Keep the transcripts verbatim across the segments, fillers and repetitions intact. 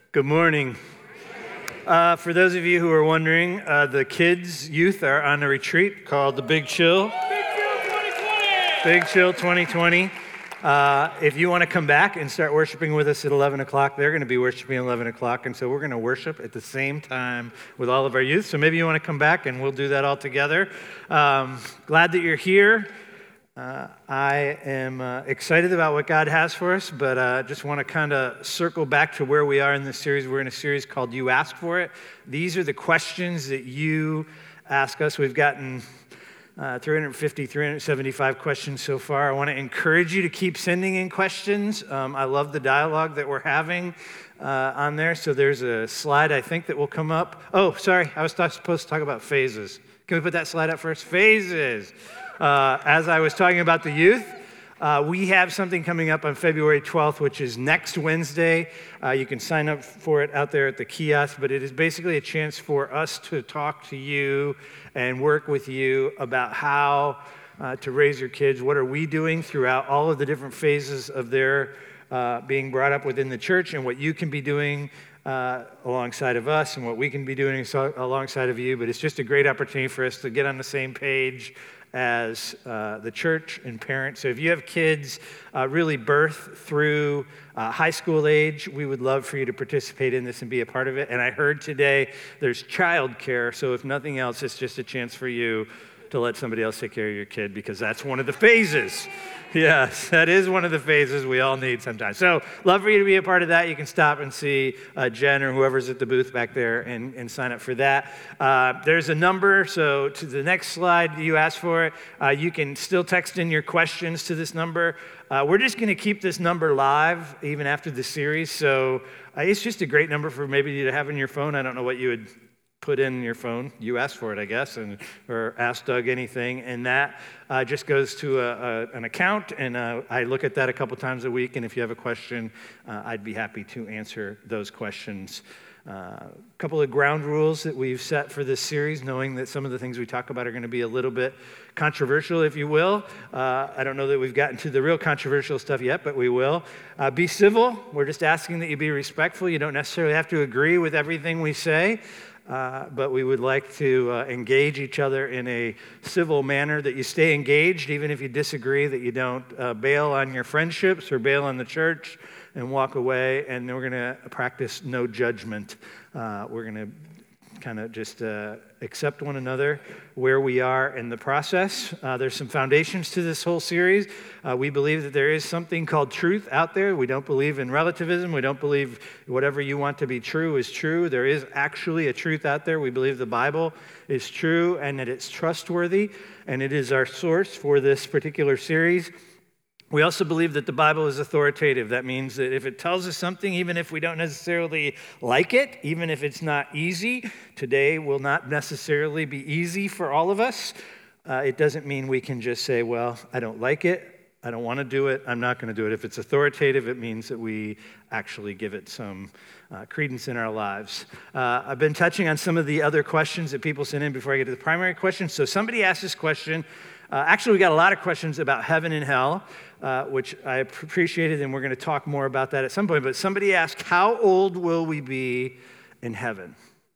Good morning. Uh, for those of you who are wondering, uh, the kids' youth are on a retreat called the Big Chill. Big Chill twenty twenty! Big Chill twenty twenty. Uh, if you want to come back and start worshiping with us at eleven o'clock, they're going to be worshiping at eleven o'clock, and so we're going to worship at the same time with all of our youth. So maybe you want to come back, and we'll do that all together. Um, glad that you're here. Uh, I am uh, excited about what God has for us, but I uh, just want to kind of circle back to where we are in this series. We're in a series called You Ask For It. These are the questions that you ask us. We've gotten uh, three hundred fifty, three hundred seventy-five questions so far. I want to encourage you to keep sending in questions. Um, I love the dialogue that we're having uh, on there. So there's a slide, I think, that will come up. Oh, sorry, I was t- supposed to talk about phases. Can we put that slide up first? Phases. Uh, as I was talking about the youth, uh, we have something coming up on February twelfth, which is next Wednesday. Uh, you can sign up for it out there at the kiosk, but it is basically a chance for us to talk to you and work with you about how uh, to raise your kids. What are we doing throughout all of the different phases of their uh, being brought up within the church, and what you can be doing Uh, alongside of us and what we can be doing so, alongside of you. But it's just a great opportunity for us to get on the same page as uh, the church and parents. So if you have kids uh, really birth through uh, high school age, we would love for you to participate in this and be a part of it. And I heard today there's childcare, so if nothing else, it's just a chance for you to let somebody else take care of your kid, because that's one of the phases. Yes, that is one of the phases we all need sometimes. So love for you to be a part of that. You can stop and see uh, Jen or whoever's at the booth back there and, and sign up for that. Uh, there's a number, so to the next slide, you asked for it. Uh, you can still text in your questions to this number. Uh, we're just going to keep this number live even after the series, so uh, it's just a great number for maybe you to have in your phone. I don't know what you would put in your phone. You asked for it, I guess, and or ask Doug anything, and that uh, just goes to a, a, an account, and uh, I look at that a couple times a week, and if you have a question, uh, I'd be happy to answer those questions. A uh, couple of ground rules that we've set for this series, knowing that some of the things we talk about are going to be a little bit controversial, if you will. Uh, I don't know that we've gotten to the real controversial stuff yet, but we will. Uh, be civil. We're just asking that you be respectful. You don't necessarily have to agree with everything we say. Uh, but we would like to uh, engage each other in a civil manner, that you stay engaged even if you disagree, that you don't uh, bail on your friendships or bail on the church and walk away. And then we're going to practice no judgment. Uh, we're going to kind of just uh, accept one another where we are in the process. Uh, there's some foundations to this whole series. Uh, we believe that there is something called truth out there. We don't believe in relativism. We don't believe whatever you want to be true is true. There is actually a truth out there. We believe the Bible is true and that it's trustworthy, and it is our source for this particular series. We also believe that the Bible is authoritative. That means that if it tells us something, even if we don't necessarily like it, even if it's not easy, today will not necessarily be easy for all of us. Uh, it doesn't mean we can just say, well, I don't like it, I don't want to do it, I'm not going to do it. If it's authoritative, it means that we actually give it some uh, credence in our lives. Uh, I've been touching on some of the other questions that people sent in before I get to the primary question. So somebody asked this question. Uh, actually, we got a lot of questions about heaven and hell, uh, which I appreciated, and we're going to talk more about that at some point. But somebody asked, how old will we be in heaven?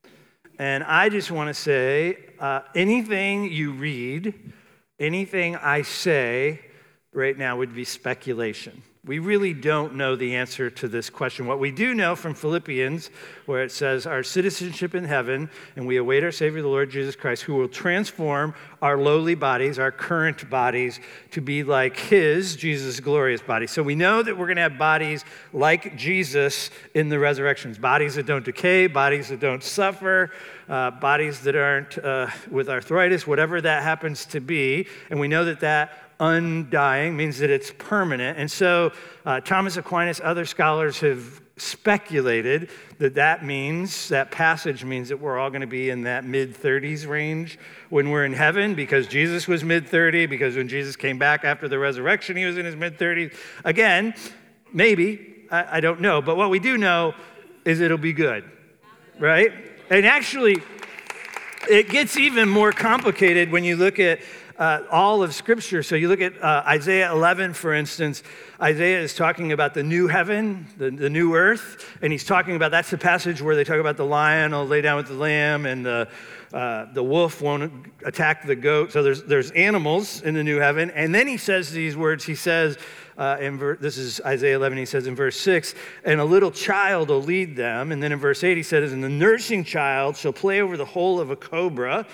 And I just want to say, uh, anything you read, anything I say right now would be speculation. We really don't know the answer to this question. What we do know from Philippians, where it says, our citizenship in heaven, and we await our Savior, the Lord Jesus Christ, who will transform our lowly bodies, our current bodies, to be like his, Jesus' glorious body. So we know that we're going to have bodies like Jesus in the resurrections, bodies that don't decay, bodies that don't suffer, uh, bodies that aren't uh, with arthritis, whatever that happens to be. And we know that that undying means that it's permanent. And so uh, Thomas Aquinas, other scholars have speculated that that means, that passage means that we're all going to be in that mid-thirties range when we're in heaven, because Jesus was mid thirty, because when Jesus came back after the resurrection, he was in his mid-thirties. Again, maybe, I, I don't know, but what we do know is it'll be good, right? And actually, it gets even more complicated when you look at uh, all of Scripture. So you look at uh, Isaiah eleven, for instance. Isaiah is talking about the new heaven, the, the new earth, and he's talking about, that's the passage where they talk about the lion will lay down with the lamb, and the uh, the wolf won't attack the goat. So there's there's animals in the new heaven. And then he says these words. He says, uh, in ver- this is Isaiah eleven, he says in verse six, and a little child will lead them. And then in verse eight he says, and the nursing child shall play over the hole of a cobra.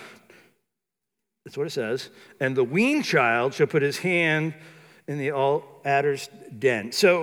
That's what it says. And the weaned child shall put his hand in the all adder's den. So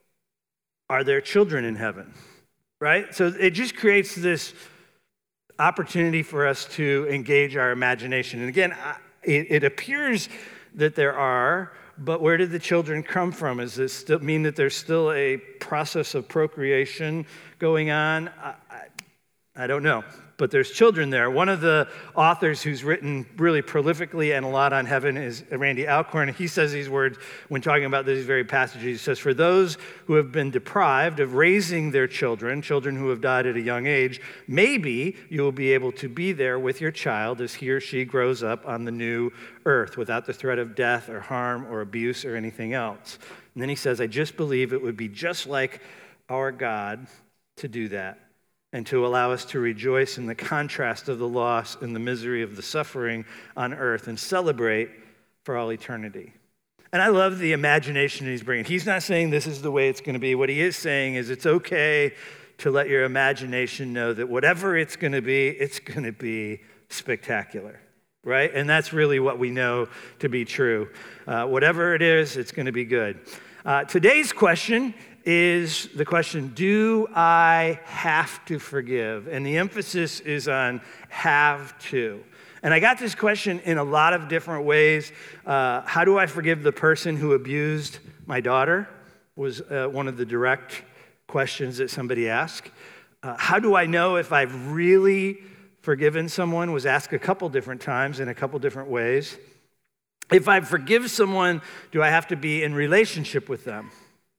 are there children in heaven? Right? So it just creates this opportunity for us to engage our imagination. And again, it, it appears that there are, but where did the children come from? Does this still mean that there's still a process of procreation going on? I, I, I don't know. But there's children there. One of the authors who's written really prolifically and a lot on heaven is Randy Alcorn. He says these words when talking about these very passages. He says, for those who have been deprived of raising their children, children who have died at a young age, maybe you will be able to be there with your child as he or she grows up on the new earth without the threat of death or harm or abuse or anything else. And then he says, I just believe it would be just like our God to do that, and to allow us to rejoice in the contrast of the loss and the misery of the suffering on earth and celebrate for all eternity. And I love the imagination he's bringing. He's not saying this is the way it's going to be. What he is saying is it's okay to let your imagination know that whatever it's going to be, it's going to be spectacular, right? And that's really what we know to be true. Uh, whatever it is, it's going to be good. Uh, today's question is the question, do I have to forgive? And the emphasis is on have to. And I got this question in a lot of different ways. Uh, how do I forgive the person who abused my daughter? Was uh, one of the direct questions that somebody asked. Uh, how do I know if I've really forgiven someone? Was asked a couple different times in a couple different ways. If I forgive someone, do I have to be in relationship with them?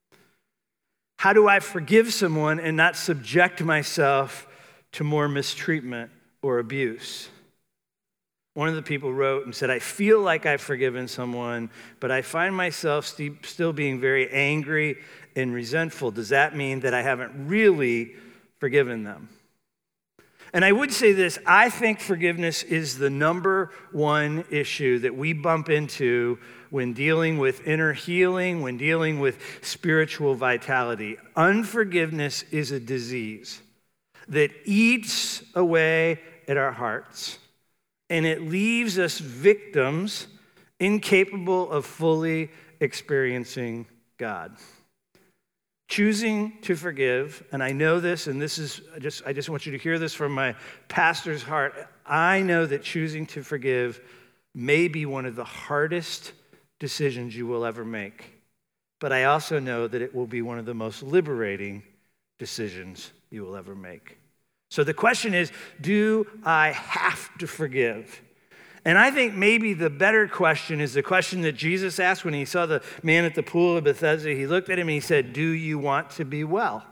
How do I forgive someone and not subject myself to more mistreatment or abuse? One of the people wrote and said, I feel like I've forgiven someone, but I find myself st- still being very angry and resentful. Does that mean that I haven't really forgiven them? And I would say this, I think forgiveness is the number one issue that we bump into when dealing with inner healing, when dealing with spiritual vitality. Unforgiveness is a disease that eats away at our hearts, and it leaves us victims incapable of fully experiencing God. Choosing to forgive, and I know this, and this is just, I just want you to hear this from my pastor's heart. I know that choosing to forgive may be one of the hardest decisions you will ever make, but I also know that it will be one of the most liberating decisions you will ever make. So the question is, do I have to forgive? And I think maybe the better question is the question that Jesus asked when he saw the man at the pool of Bethesda. He looked at him and he said, do you want to be well?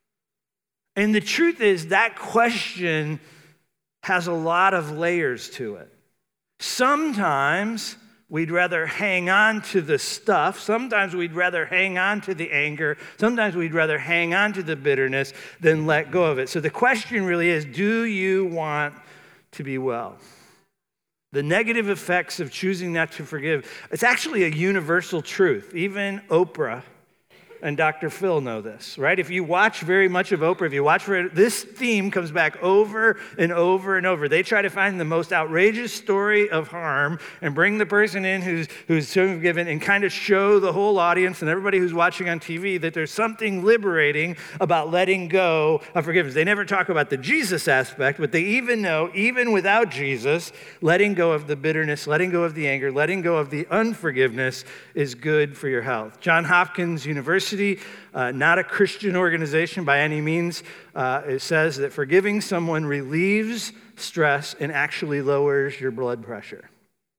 And the truth is that question has a lot of layers to it. Sometimes we'd rather hang on to the stuff. Sometimes we'd rather hang on to the anger. Sometimes we'd rather hang on to the bitterness than let go of it. So the question really is, do you want to be well? The negative effects of choosing not to forgive, it's actually a universal truth. Even Oprah and Doctor Phil know this, right? If you watch very much of Oprah, if you watch, this theme comes back over and over and over. They try to find the most outrageous story of harm and bring the person in who's who's forgiven and kind of show the whole audience and everybody who's watching on T V that there's something liberating about letting go of forgiveness. They never talk about the Jesus aspect, but they even know, even without Jesus, letting go of the bitterness, letting go of the anger, letting go of the unforgiveness is good for your health. Johns Hopkins University, Uh, not a Christian organization by any means. Uh, it says that forgiving someone relieves stress and actually lowers your blood pressure.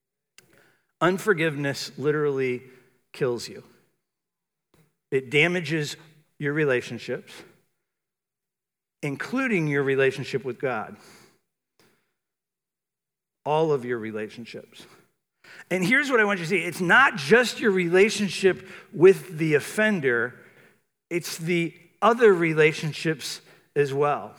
Unforgiveness literally kills you. It damages your relationships, including your relationship with God. All of your relationships. And here's what I want you to see. It's not just your relationship with the offender, it's the other relationships as well.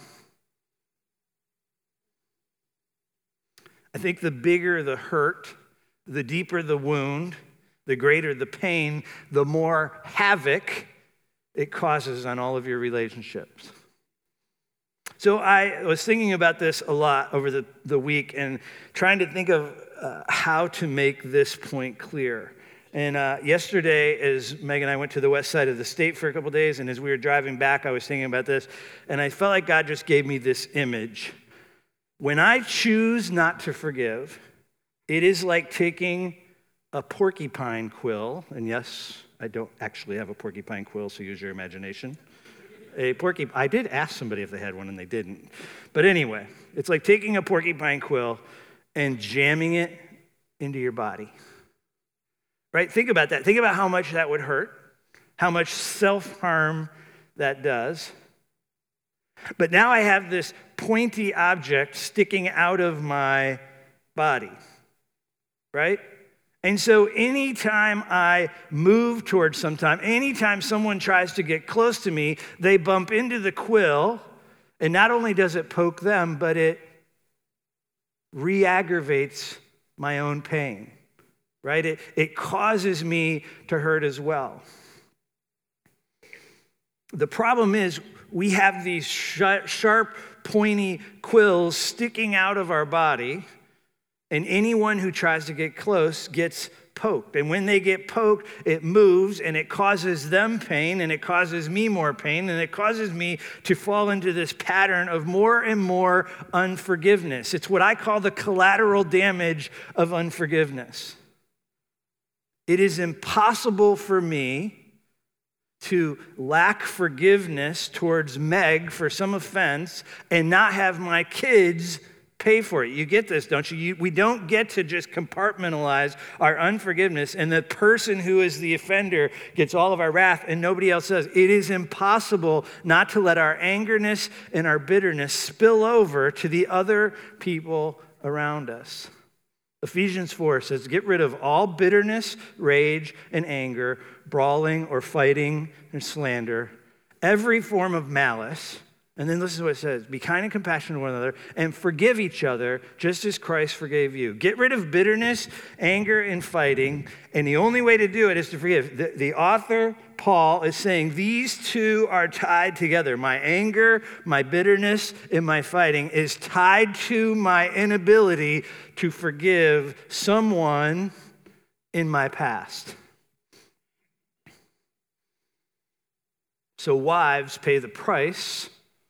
I think the bigger the hurt, the deeper the wound, the greater the pain, the more havoc it causes on all of your relationships. So I was thinking about this a lot over the, the week and trying to think of uh, how to make this point clear. And uh, yesterday, as Meg and I went to the west side of the state for a couple days, and as we were driving back, I was thinking about this, and I felt like God just gave me this image. When I choose not to forgive, it is like taking a porcupine quill, and yes, I don't actually have a porcupine quill, so use your imagination. A porcupine, I did ask somebody if they had one, and they didn't. But anyway, it's like taking a porcupine quill and jamming it into your body. Right? Think about that. Think about how much that would hurt, how much self-harm that does. But now I have this pointy object sticking out of my body, right? And so anytime I move towards sometime, anytime someone tries to get close to me, they bump into the quill, and not only does it poke them, but it re-aggravates my own pain, right? It, it causes me to hurt as well. The problem is we have these sharp, pointy quills sticking out of our body, and anyone who tries to get close gets poked. And when they get poked, it moves, and it causes them pain, and it causes me more pain, and it causes me to fall into this pattern of more and more unforgiveness. It's what I call the collateral damage of unforgiveness. It is impossible for me to lack forgiveness towards Meg for some offense and not have my kids pay for it. You get this, don't you? you? We don't get to just compartmentalize our unforgiveness and the person who is the offender gets all of our wrath and nobody else does. It is impossible not to let our angerness and our bitterness spill over to the other people around us. Ephesians four says, get rid of all bitterness, rage, and anger, brawling or fighting and slander, every form of malice. And then listen to what it says, be kind and compassionate to one another and forgive each other just as Christ forgave you. Get rid of bitterness, anger, and fighting. And the only way to do it is to forgive. The, the author, Paul, is saying these two are tied together. My anger, my bitterness, and my fighting is tied to my inability to forgive someone in my past. So wives pay the price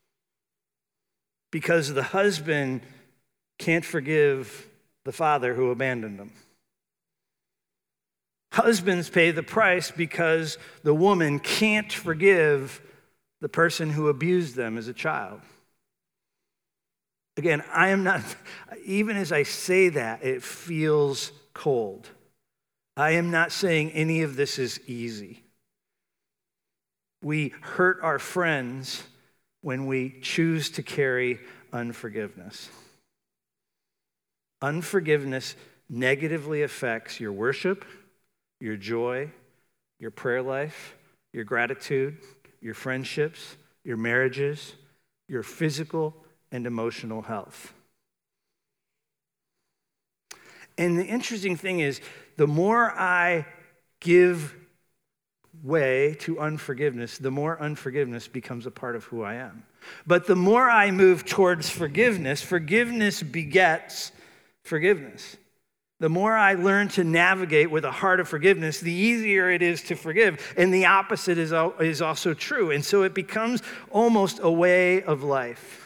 because the husband can't forgive the father who abandoned them. Husbands pay the price because the woman can't forgive the person who abused them as a child. Again, I am not, even as I say that, it feels cold. I am not saying any of this is easy. We hurt our friends when we choose to carry unforgiveness. Unforgiveness negatively affects your worship, your joy, your prayer life, your gratitude, your friendships, your marriages, your physical and emotional health. And the interesting thing is, the more I give way to unforgiveness, the more unforgiveness becomes a part of who I am. But the more I move towards forgiveness, forgiveness begets forgiveness. The more I learn to navigate with a heart of forgiveness, the easier it is to forgive. And the opposite is, is also true. And so it becomes almost a way of life.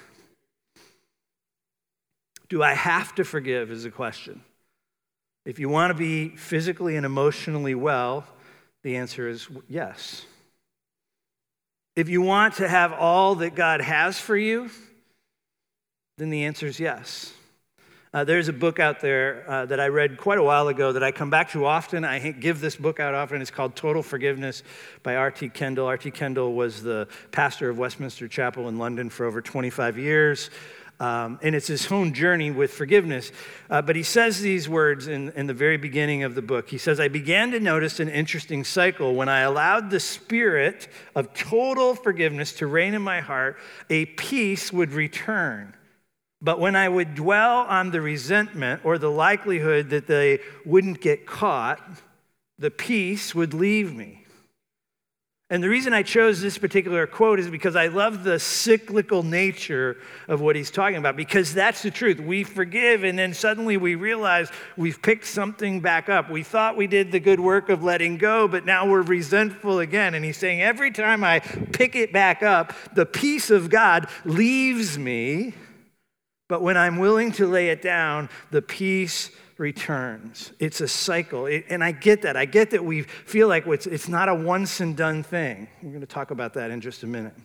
Do I have to forgive is a question. If you want to be physically and emotionally well, the answer is yes. If you want to have all that God has for you, then the answer is yes. Uh, there's a book out there uh, that I read quite a while ago that I come back to often. I give this book out often. It's called Total Forgiveness by R T Kendall. R T Kendall was the pastor of Westminster Chapel in London for over twenty-five years. Um, and it's his own journey with forgiveness. Uh, but he says these words in, in the very beginning of the book. He says, I began to notice an interesting cycle. When I allowed the spirit of total forgiveness to reign in my heart, a peace would return. But when I would dwell on the resentment or the likelihood that they wouldn't get caught, the peace would leave me. And the reason I chose this particular quote is because I love the cyclical nature of what he's talking about, because that's the truth. We forgive, and then suddenly we realize we've picked something back up. We thought we did the good work of letting go, but now we're resentful again. And he's saying every time I pick it back up, the peace of God leaves me, but when I'm willing to lay it down, the peace returns. It's a cycle. It, and I get that. I get that we feel like it's, it's not a once and done thing. We're going to talk about that in just a minute.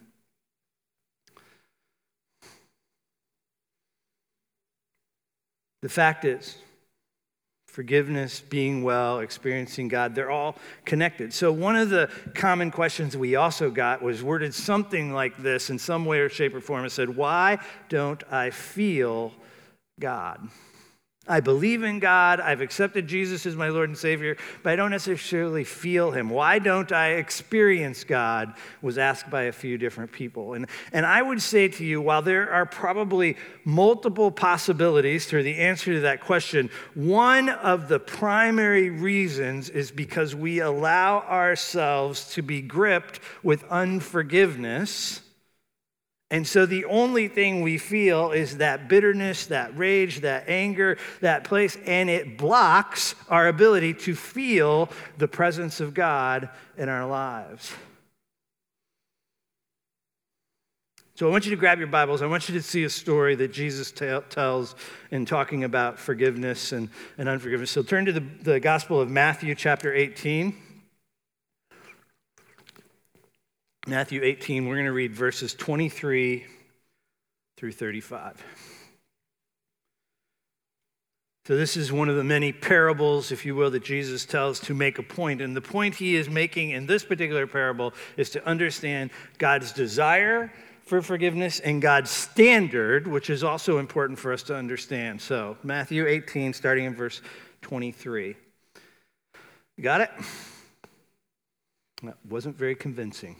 The fact is, forgiveness, being well, experiencing God, they're all connected. So one of the common questions we also got was worded something like this in some way or shape or form. It said, why don't I feel God? I believe in God, I've accepted Jesus as my Lord and Savior, but I don't necessarily feel him. Why don't I experience God? Was asked by a few different people. And, and I would say to you, while there are probably multiple possibilities to the answer to that question, one of the primary reasons is because we allow ourselves to be gripped with unforgiveness. And so the only thing we feel is that bitterness, that rage, that anger, that place, and it blocks our ability to feel the presence of God in our lives. So I want you to grab your Bibles. I want you to see a story that Jesus t- tells in talking about forgiveness and, and unforgiveness. So turn to the, the Gospel of Matthew chapter eighteen. Matthew eighteen, we're going to read verses twenty-three through thirty-five. So this is one of the many parables, if you will, that Jesus tells to make a point. And the point he is making in this particular parable is to understand God's desire for forgiveness and God's standard, which is also important for us to understand. So Matthew eighteen, starting in verse twenty-three. You got it? That wasn't very convincing.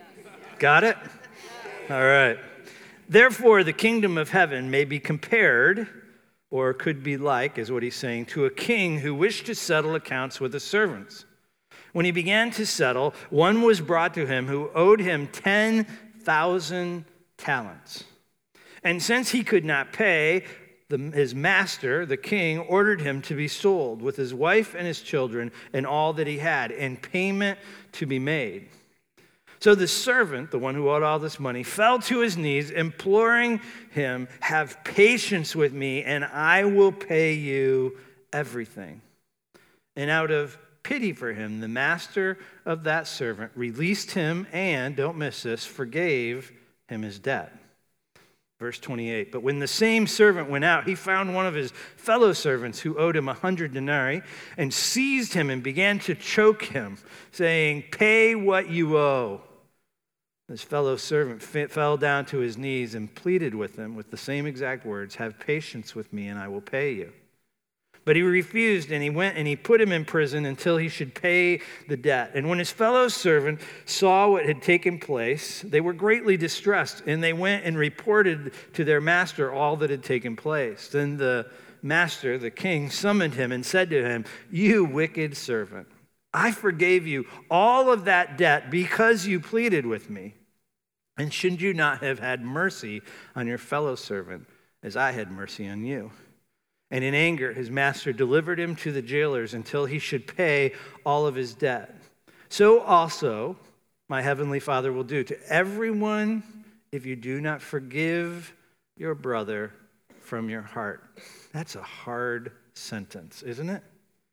Got it? All right. Therefore, the kingdom of heaven may be compared, or could be like, is what he's saying, to a king who wished to settle accounts with his servants. When he began to settle, one was brought to him who owed him ten thousand talents. And since he could not pay, the, his master, the king, ordered him to be sold with his wife and his children and all that he had, and payment to be made. So the servant, the one who owed all this money, fell to his knees, imploring him, have patience with me, and I will pay you everything. And out of pity for him, the master of that servant released him and, don't miss this, forgave him his debt. Verse twenty-eight, but when the same servant went out, he found one of his fellow servants who owed him a hundred denarii and seized him and began to choke him, saying, pay what you owe. His fellow servant fell down to his knees and pleaded with him with the same exact words, have patience with me and I will pay you. But he refused, and he went and he put him in prison until he should pay the debt. And when his fellow servant saw what had taken place, they were greatly distressed, and they went and reported to their master all that had taken place. Then the master, the king, summoned him and said to him, you wicked servant, I forgave you all of that debt because you pleaded with me. And should you not have had mercy on your fellow servant as I had mercy on you? And in anger, his master delivered him to the jailers until he should pay all of his debt. So also my heavenly Father will do to everyone if you do not forgive your brother from your heart. That's a hard sentence, isn't it?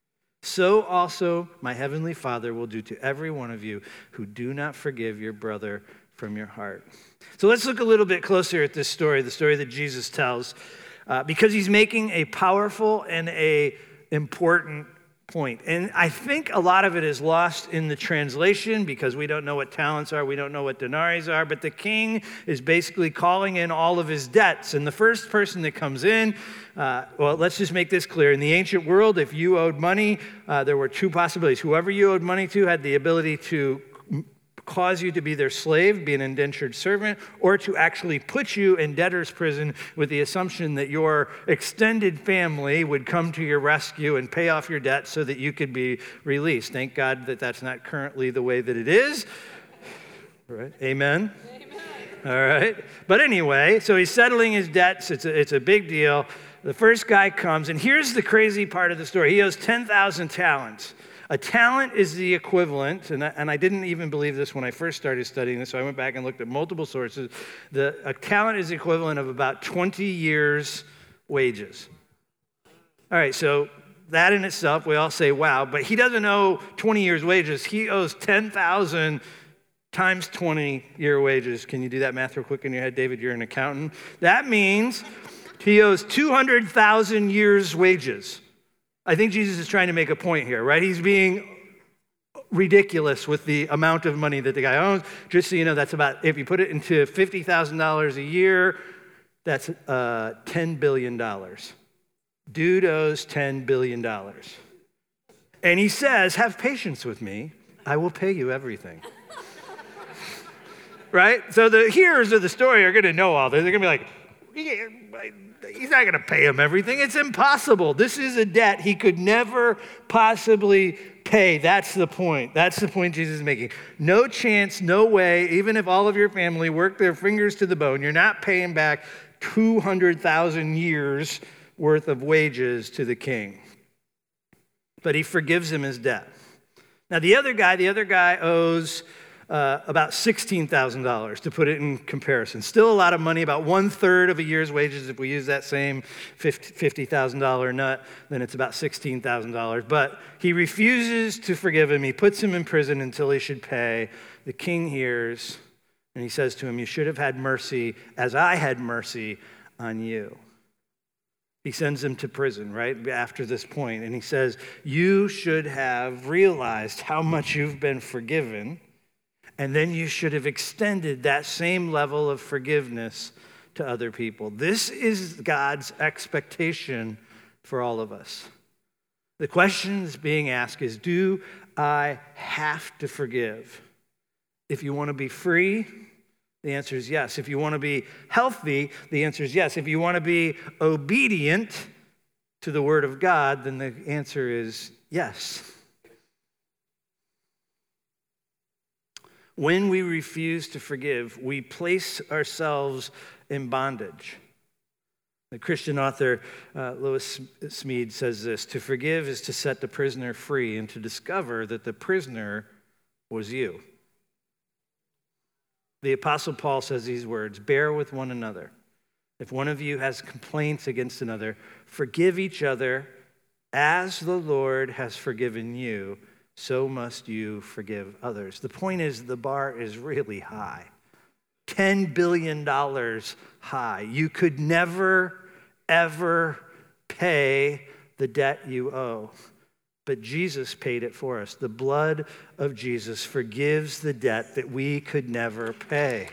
So also my heavenly Father will do to every one of you who do not forgive your brother from your heart. So let's look a little bit closer at this story, the story that Jesus tells. Uh, because he's making a powerful and a important point. And I think a lot of it is lost in the translation because we don't know what talents are, we don't know what denarii are, but the king is basically calling in all of his debts. And the first person that comes in, uh, well, let's just make this clear. In the ancient world, if you owed money, uh, there were two possibilities. Whoever you owed money to had the ability to cause you to be their slave, be an indentured servant, or to actually put you in debtor's prison with the assumption that your extended family would come to your rescue and pay off your debt so that you could be released. Thank God that that's not currently the way that it is. Right? Amen? Amen. All right. But anyway, so he's settling his debts. It's a, it's a big deal. The first guy comes, and here's the crazy part of the story. He owes ten thousand talents. A talent is the equivalent, and I, and I didn't even believe this when I first started studying this, so I went back and looked at multiple sources. The, a talent is the equivalent of about twenty years' wages. All right, so that in itself, we all say, wow, but he doesn't owe twenty years' wages. He owes ten thousand times twenty-year wages. Can you do that math real quick in your head, David? You're an accountant. That means he owes two hundred thousand years' wages. I think Jesus is trying to make a point here, right? He's being ridiculous with the amount of money that the guy owns. Just so you know, that's about, if you put it into fifty thousand dollars a year, that's uh, ten billion dollars. Dude owes ten billion dollars. And he says, have patience with me. I will pay you everything. Right? So the hearers of the story are going to know all this. They're going to be like, yeah, he's not going to pay him everything. It's impossible. This is a debt he could never possibly pay. That's the point. That's the point Jesus is making. No chance, no way, even if all of your family worked their fingers to the bone, you're not paying back two hundred thousand years worth of wages to the king. But he forgives him his debt. Now, the other guy, the other guy owes Uh, about sixteen thousand dollars, to put it in comparison. Still a lot of money, about one-third of a year's wages. If we use that same fifty thousand dollars nut, then it's about sixteen thousand dollars. But he refuses to forgive him. He puts him in prison until he should pay. The king hears, and he says to him, you should have had mercy as I had mercy on you. He sends him to prison right after this point, and he says, you should have realized how much you've been forgiven, and then you should have extended that same level of forgiveness to other people. This is God's expectation for all of us. The question that's being asked is, do I have to forgive? If you want to be free, the answer is yes. If you want to be healthy, the answer is yes. If you want to be obedient to the word of God, then the answer is yes. When we refuse to forgive, we place ourselves in bondage. The Christian author uh, Lewis Smead says this, to forgive is to set the prisoner free and to discover that the prisoner was you. The Apostle Paul says these words, bear with one another. If one of you has complaints against another, forgive each other as the Lord has forgiven you. So must you forgive others. The point is, the bar is really high. ten billion dollars high. You could never, ever pay the debt you owe. But Jesus paid it for us. The blood of Jesus forgives the debt that we could never pay.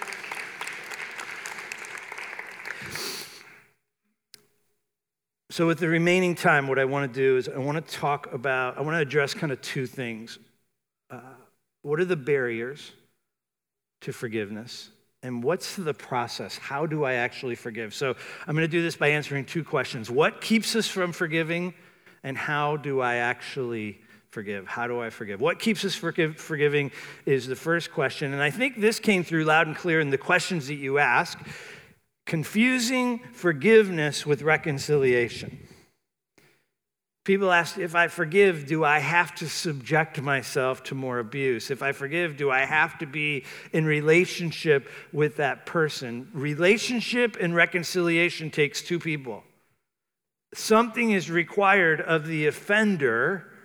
So with the remaining time, what I want to do is I want to talk about, I want to address kind of two things. Uh, what are the barriers to forgiveness? And what's the process? How do I actually forgive? So I'm going to do this by answering two questions. What keeps us from forgiving? And how do I actually forgive? How do I forgive? What keeps us forgive, forgiving is the first question. And I think this came through loud and clear in the questions that you ask. Confusing forgiveness with reconciliation. People ask, if I forgive, do I have to subject myself to more abuse? If I forgive, do I have to be in relationship with that person? Relationship and reconciliation takes two people. Something is required of the offender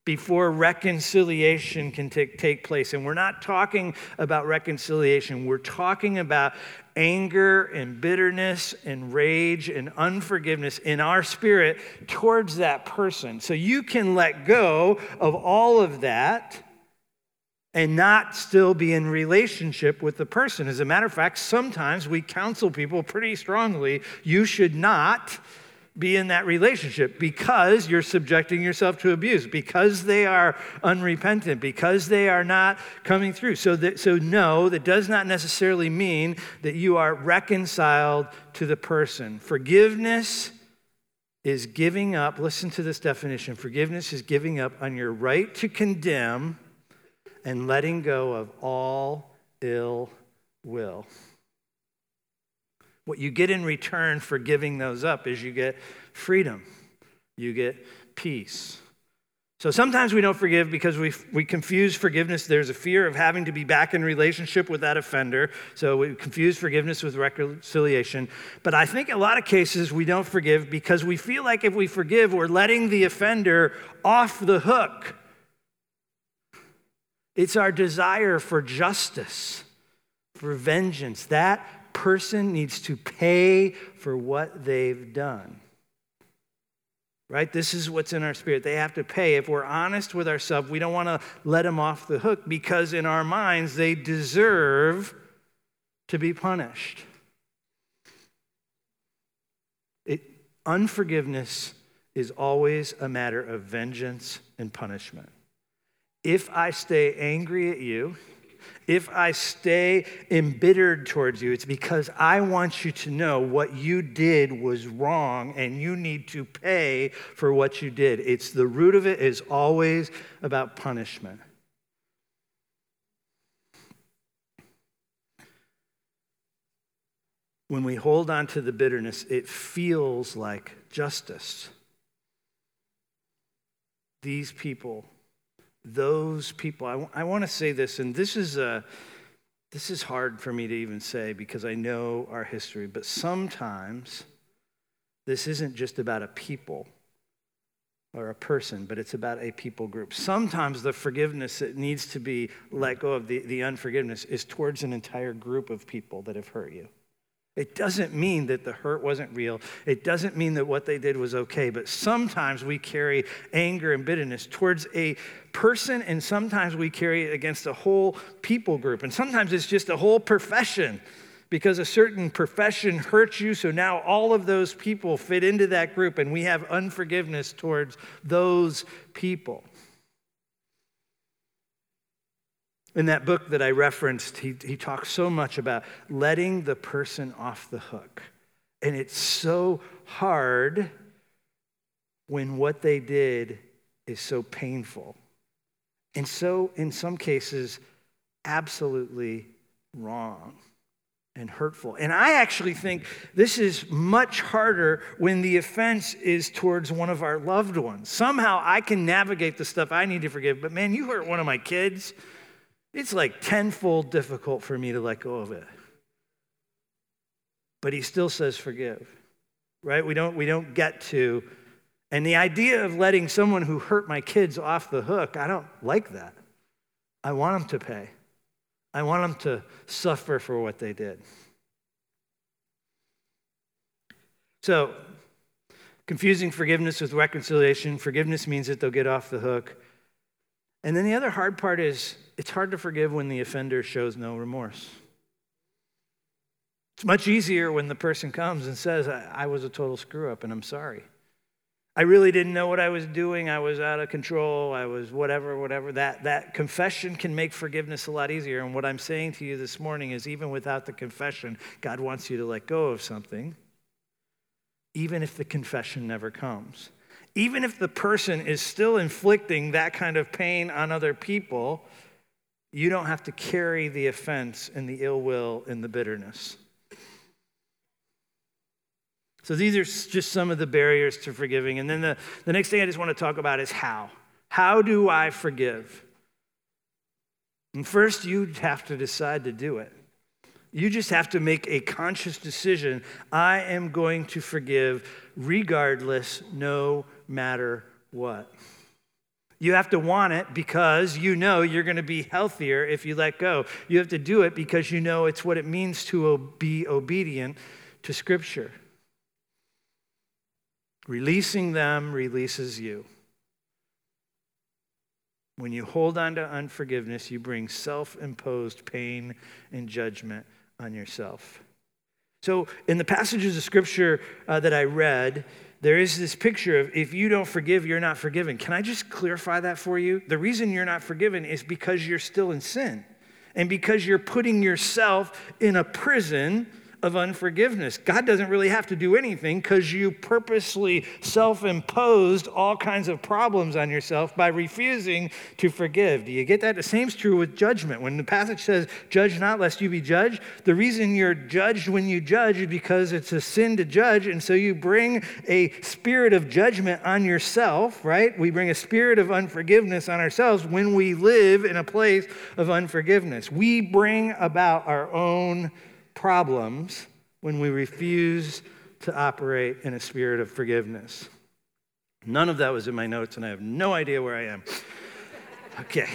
before reconciliation can take, take place. And we're not talking about reconciliation. We're talking about anger and bitterness and rage and unforgiveness in our spirit towards that person. So you can let go of all of that and not still be in relationship with the person. As a matter of fact, sometimes we counsel people pretty strongly, you should not be in that relationship because you're subjecting yourself to abuse, because they are unrepentant, because they are not coming through. So that, so no, that does not necessarily mean that you are reconciled to the person. Forgiveness is giving up, listen to this definition, forgiveness is giving up on your right to condemn and letting go of all ill will. What you get in return for giving those up is you get freedom. You get peace. So sometimes we don't forgive because we we confuse forgiveness. There's a fear of having to be back in relationship with that offender. So we confuse forgiveness with reconciliation. But I think in a lot of cases we don't forgive because we feel like if we forgive, we're letting the offender off the hook. It's our desire for justice, for vengeance. That person needs to pay for what they've done. Right? This is what's in our spirit. They have to pay. If we're honest with ourselves, we don't want to let them off the hook because in our minds, they deserve to be punished. It, unforgiveness is always a matter of vengeance and punishment. If I stay angry at you, if I stay embittered towards you, it's because I want you to know what you did was wrong and you need to pay for what you did. It's the root of it is always about punishment. When we hold on to the bitterness, it feels like justice. These people Those people, I, w- I want to say this, and this is a, this is hard for me to even say because I know our history, but sometimes this isn't just about a people or a person, but it's about a people group. Sometimes the forgiveness that needs to be let go of, the, the unforgiveness, is towards an entire group of people that have hurt you. It doesn't mean that the hurt wasn't real. It doesn't mean that what they did was okay. But sometimes we carry anger and bitterness towards a person, and sometimes we carry it against a whole people group. And sometimes it's just a whole profession because a certain profession hurt you. So now all of those people fit into that group, and we have unforgiveness towards those people. In that book that I referenced, he, he talks so much about letting the person off the hook. And it's so hard when what they did is so painful. And so, in some cases, absolutely wrong and hurtful. And I actually think this is much harder when the offense is towards one of our loved ones. Somehow I can navigate the stuff I need to forgive, but man, you hurt one of my kids, it's like tenfold difficult for me to let go of it. But he still says forgive, right? We don't, we don't get to, and the idea of letting someone who hurt my kids off the hook, I don't like that. I want them to pay. I want them to suffer for what they did. So, confusing forgiveness with reconciliation. Forgiveness means that they'll get off the hook. And then the other hard part is it's hard to forgive when the offender shows no remorse. It's much easier when the person comes and says, I, I was a total screw up and I'm sorry. I really didn't know what I was doing. I was out of control. I was whatever, whatever. That, that confession can make forgiveness a lot easier. And what I'm saying to you this morning is even without the confession, God wants you to let go of something, even if the confession never comes. Even if the person is still inflicting that kind of pain on other people, you don't have to carry the offense and the ill will and the bitterness. So these are just some of the barriers to forgiving. And then the, the next thing I just want to talk about is how. How do I forgive? And first, you have to decide to do it. You just have to make a conscious decision. I am going to forgive regardless, no matter what. You have to want it because you know you're going to be healthier if you let go. You have to do it because you know it's what it means to be obedient to Scripture. Releasing them releases you. When you hold on to unforgiveness, you bring self-imposed pain and judgment on yourself. So in the passages of Scripture uh, that I read, there is this picture of if you don't forgive, you're not forgiven. Can I just clarify that for you? The reason you're not forgiven is because you're still in sin and because you're putting yourself in a prison of unforgiveness. God doesn't really have to do anything because you purposely self-imposed all kinds of problems on yourself by refusing to forgive. Do you get that? The same is true with judgment. When the passage says, judge not lest you be judged, the reason you're judged when you judge is because it's a sin to judge, and so you bring a spirit of judgment on yourself, right? We bring a spirit of unforgiveness on ourselves when we live in a place of unforgiveness. We bring about our own problems when we refuse to operate in a spirit of forgiveness. None of that was in my notes, and I have no idea where I am. Okay.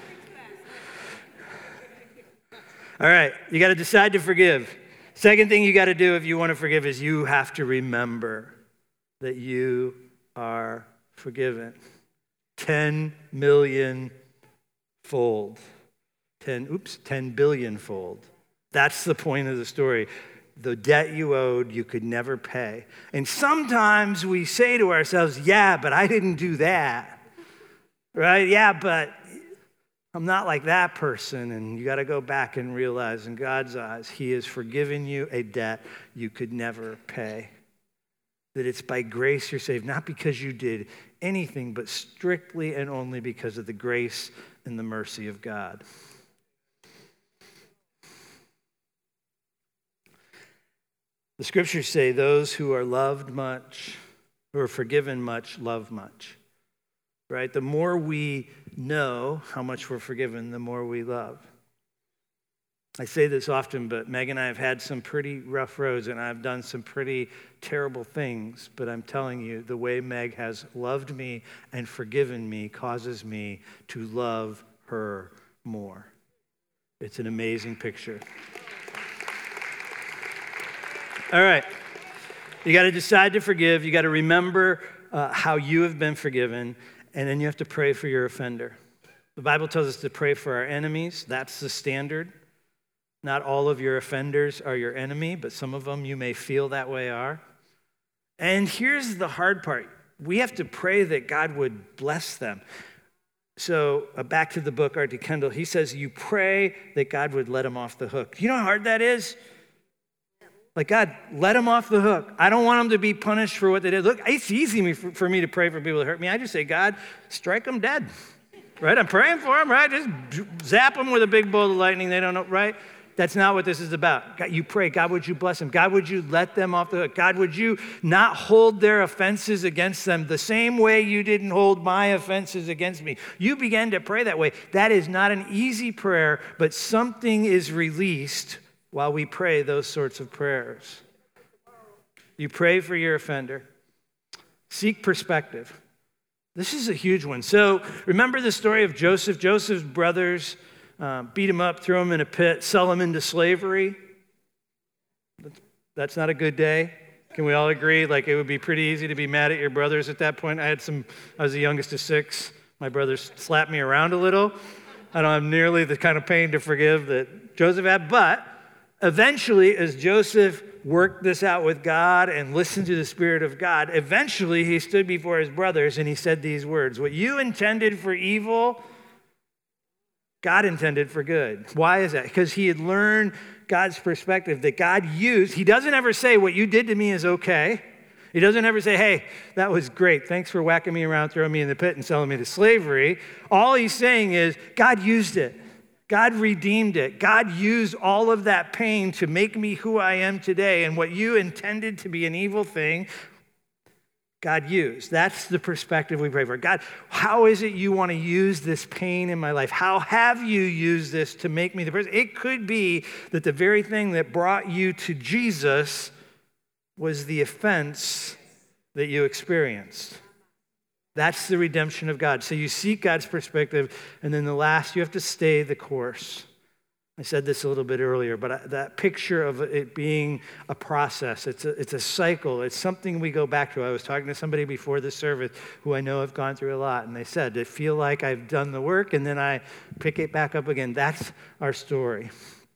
All right, you got to decide to forgive. Second thing you got to do if you want to forgive is you have to remember that you are forgiven. Ten million fold. Ten, oops, ten billion fold. That's the point of the story. The debt you owed, you could never pay. And sometimes we say to ourselves, yeah, but I didn't do that. Right? Yeah, but I'm not like that person. And you got to go back and realize in God's eyes, He has forgiven you a debt you could never pay. That it's by grace you're saved, not because you did anything, but strictly and only because of the grace and the mercy of God. The Scriptures say those who are loved much, who are forgiven much, love much, right? The more we know how much we're forgiven, the more we love. I say this often, but Meg and I have had some pretty rough roads, and I've done some pretty terrible things, but I'm telling you, the way Meg has loved me and forgiven me causes me to love her more. It's an amazing picture. All right, you got to decide to forgive. You got to remember uh, how you have been forgiven, and then you have to pray for your offender. The Bible tells us to pray for our enemies. That's the standard. Not all of your offenders are your enemy, but some of them you may feel that way are. And here's the hard part. We have to pray that God would bless them. So uh, back to the book, R T Kendall, he says you pray that God would let them off the hook. You know how hard that is? Like, God, let them off the hook. I don't want them to be punished for what they did. Look, it's easy for me to pray for people that hurt me. I just say, God, strike them dead, right? I'm praying for them, right? Just zap them with a big bolt of lightning. They don't know, right? That's not what this is about. God, you pray, God, would you bless them? God, would you let them off the hook? God, would you not hold their offenses against them the same way you didn't hold my offenses against me? You began to pray that way. That is not an easy prayer, but something is released while we pray those sorts of prayers. You pray for your offender. Seek perspective. This is a huge one. So remember the story of Joseph? Joseph's brothers uh, beat him up, throw him in a pit, sell him into slavery. That's not a good day. Can we all agree? Like, it would be pretty easy to be mad at your brothers at that point. I had some, I was the youngest of six. My brothers slapped me around a little. I don't have nearly the kind of pain to forgive that Joseph had, but eventually, as Joseph worked this out with God and listened to the Spirit of God, eventually he stood before his brothers and he said these words, what you intended for evil, God intended for good. Why is that? Because he had learned God's perspective that God used. He doesn't ever say what you did to me is okay. He doesn't ever say, hey, that was great. Thanks for whacking me around, throwing me in the pit and selling me to slavery. All he's saying is God used it. God redeemed it. God used all of that pain to make me who I am today. And what you intended to be an evil thing, God used. That's the perspective we pray for. God, how is it you want to use this pain in my life? How have you used this to make me the person? It could be that the very thing that brought you to Jesus was the offense that you experienced. That's the redemption of God. So you seek God's perspective, and then the last, you have to stay the course. I said this a little bit earlier, but I, that picture of it being a process, it's a, it's a cycle. It's something we go back to. I was talking to somebody before this service who I know have gone through a lot, and they said, they feel like I've done the work, and then I pick it back up again. That's our story.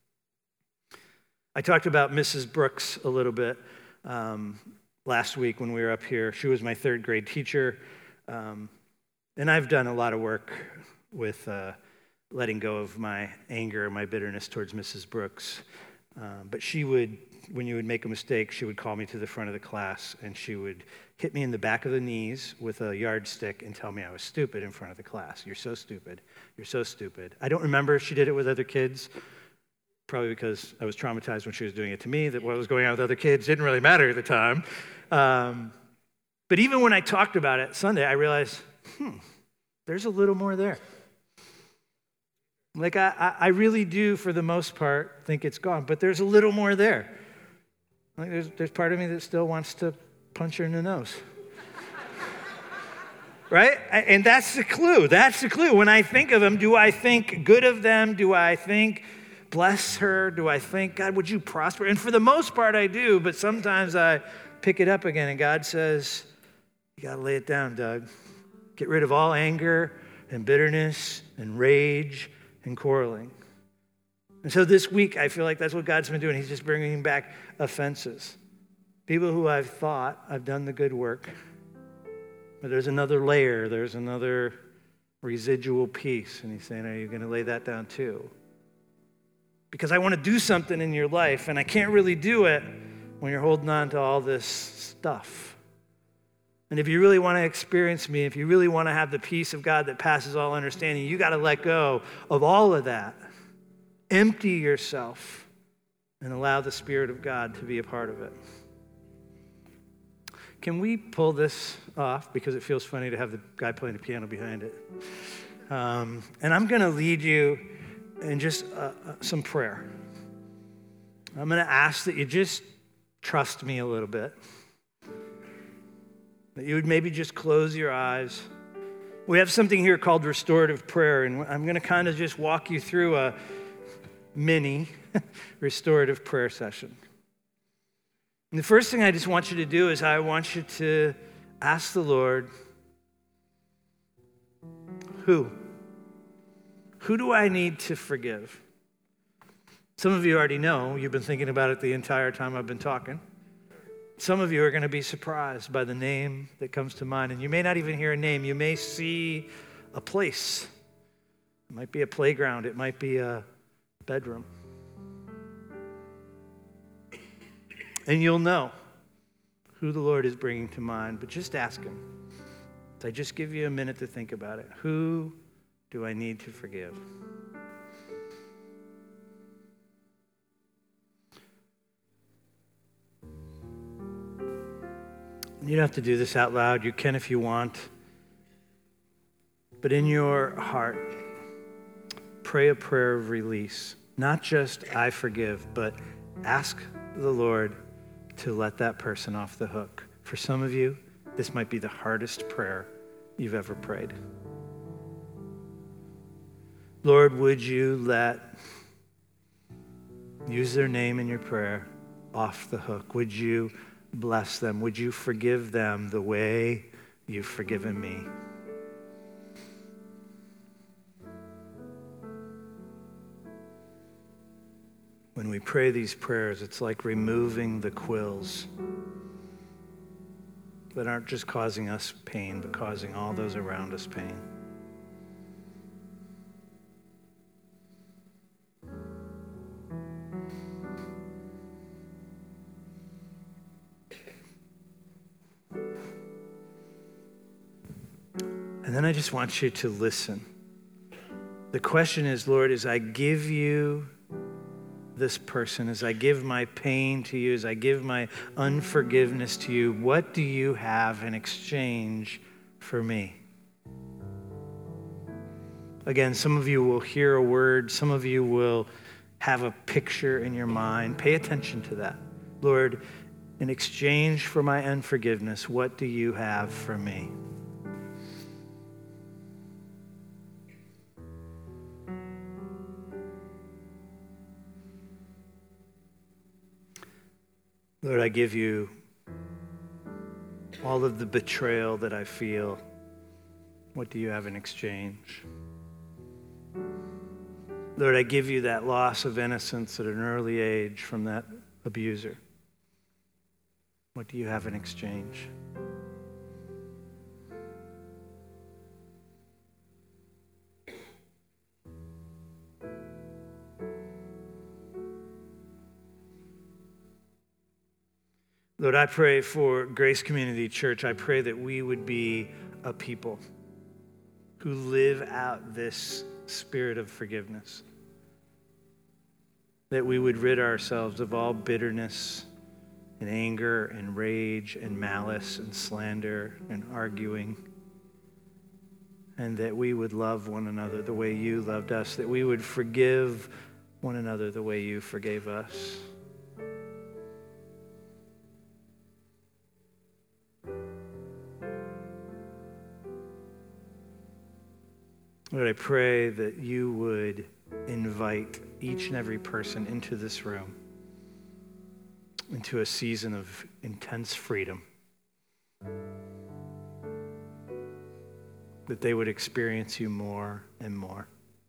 I talked about Missus Brooks a little bit um, last week when we were up here. She was my third grade teacher, um, and I've done a lot of work with uh, letting go of my anger, my bitterness towards Missus Brooks. Um, but she would, when you would make a mistake, she would call me to the front of the class, and she would hit me in the back of the knees with a yardstick and tell me I was stupid in front of the class. You're so stupid. You're so stupid. I don't remember if she did it with other kids, probably because I was traumatized when she was doing it to me, that what was going on with other kids didn't really matter at the time. Um, but even when I talked about it Sunday, I realized, hmm, there's a little more there. Like, I, I really do, for the most part, think it's gone, but there's a little more there. Like, there's, there's part of me that still wants to punch her in the nose. Right? And that's the clue. That's the clue. When I think of them, do I think good of them? Do I think, bless her? Do I think, God, would you prosper? And for the most part, I do, but sometimes I pick it up again, and God says, you got to lay it down, Doug. Get rid of all anger and bitterness and rage and quarreling. And so this week, I feel like that's what God's been doing. He's just bringing back offenses. People who I've thought I've done the good work, but there's another layer, there's another residual piece. And he's saying, are you going to lay that down too? Because I want to do something in your life, and I can't really do it when you're holding on to all this stuff. And if you really want to experience me, if you really want to have the peace of God that passes all understanding, you got to let go of all of that. Empty yourself and allow the Spirit of God to be a part of it. Can we pull this off? Because it feels funny to have the guy playing the piano behind it. Um, and I'm going to lead you in just uh, some prayer. I'm going to ask that you just trust me a little bit. That you would maybe just close your eyes. We have something here called restorative prayer, and I'm going to kind of just walk you through a mini restorative prayer session. And the first thing I just want you to do is I want you to ask the Lord, who? Who do I need to forgive? Some of you already know. You've been thinking about it the entire time I've been talking. Some of you are going to be surprised by the name that comes to mind. And you may not even hear a name. You may see a place. It might be a playground. It might be a bedroom. And you'll know who the Lord is bringing to mind. But just ask him. So I just give you a minute to think about it. Who do I need to forgive? You don't have to do this out loud. You can if you want. But in your heart, pray a prayer of release. Not just I forgive, but ask the Lord to let that person off the hook. For some of you, this might be the hardest prayer you've ever prayed. Lord, would you let, use their name in your prayer, off the hook? Would you bless them? Would you forgive them the way you've forgiven me? When we pray these prayers, it's like removing the quills that aren't just causing us pain, but causing all those around us pain. And then I just want you to listen. The question is, Lord, as I give you this person, as I give my pain to you, as I give my unforgiveness to you, what do you have in exchange for me? Again, some of you will hear a word, some of you will have a picture in your mind. Pay attention to that. Lord, in exchange for my unforgiveness, what do you have for me? Lord, I give you all of the betrayal that I feel. What do you have in exchange? Lord, I give you that loss of innocence at an early age from that abuser. What do you have in exchange? Lord, I pray for Grace Community Church. I pray that we would be a people who live out this spirit of forgiveness. That we would rid ourselves of all bitterness and anger and rage and malice and slander and arguing. And that we would love one another the way you loved us. That we would forgive one another the way you forgave us. Lord, I pray that you would invite each and every person into this room, into a season of intense freedom, that they would experience you more and more.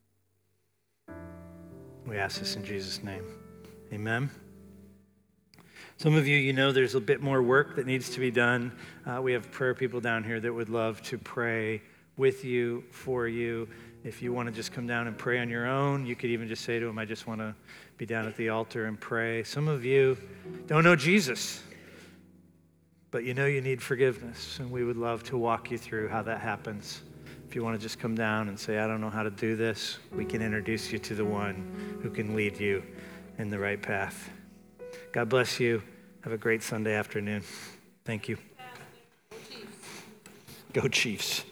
We ask this in Jesus' name. Amen. Some of you, you know there's a bit more work that needs to be done. Uh, we have prayer people down here that would love to pray with you, for you. If you want to just come down and pray on your own, you could even just say to them, I just want to be down at the altar and pray. Some of you don't know Jesus, but you know you need forgiveness, and we would love to walk you through how that happens. If you want to just come down and say, I don't know how to do this, we can introduce you to the one who can lead you in the right path. God bless you. Have a great Sunday afternoon. Thank you. Go Chiefs.